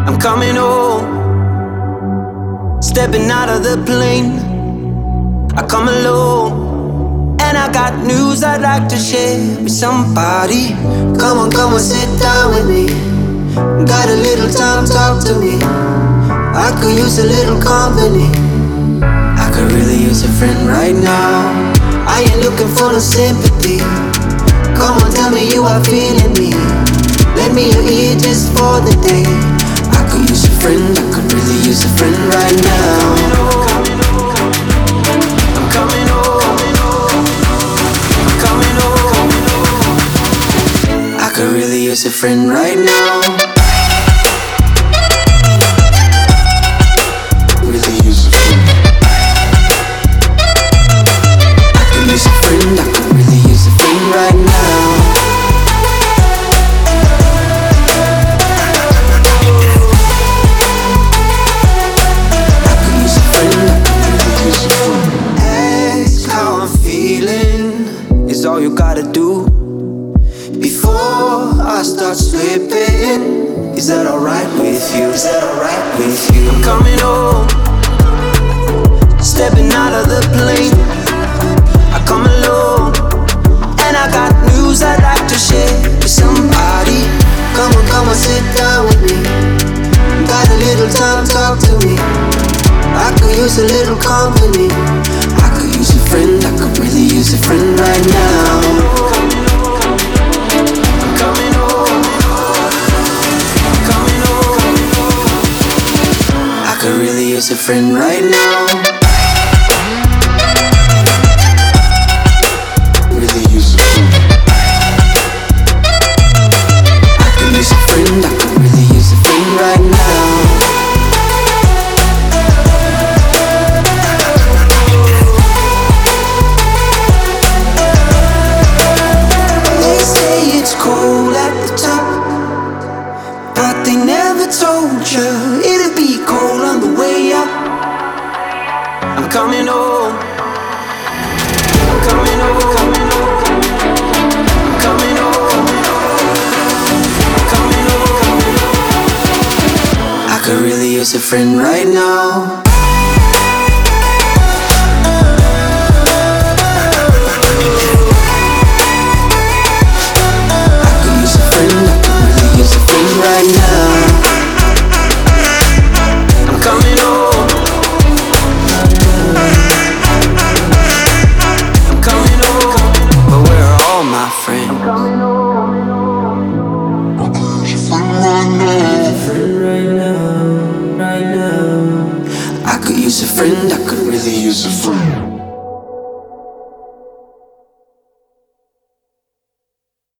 I'm coming home, stepping out of the plane. I come alone, and I got news I'd like to share with somebody. Come on, sit down with me. Got a little time, talk to me. I could use a little company. I could really use a friend right now. I ain't looking for no sympathy. Come on, tell me you are feeling me. Lend me your ear just for the day. I could use a friend, I could really use a friend right now. I'm coming home, I'm coming home. I could really use a friend right now. Really use a friend. I could use a friend, I could really use a friend right now. All you gotta do before I start slipping. Is that alright with you? Is that alright with you? I'm coming home, stepping out of the plane. I come alone, and I got news I'd like to share with somebody. Come on, sit down with me. Got a little time, talk to me. I could use a little company. I could use a friend, I could really use a friend right now. I'm coming home, I'm coming home. I could really use a friend right now. Really use a friend. I could use a friend, I could really use a friend right now. Told you it'd be cold on the way up. I'm coming home, I'm coming home, I'm coming home, I'm coming home. I could really use a friend right now. I could use a friend, I could really use a friend right now. I could use a friend, I could really use a friend.